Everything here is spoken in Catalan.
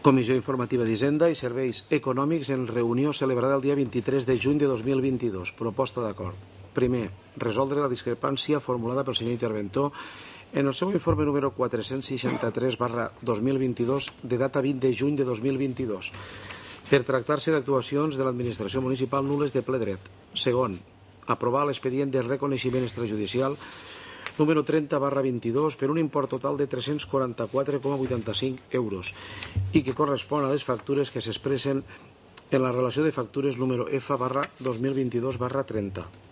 Comissió Informativa d'Hisenda i Serveis Econòmics en reunió celebrada el dia 23 de juny de 2022. Proposta d'acord. Primer, resoldre la discrepància formulada pel senyor interventor en el seu informe número 463/2022 de data 20 de juny de 2022 per tractar-se d'actuacions de l'administració municipal nules de ple dret. Segon, aprovar l'expedient de reconeixement extrajudicial número 30/22 per un import total de 344,85 euros i que correspon a les factures que s'expressen en la relació de factures número F/2022/30.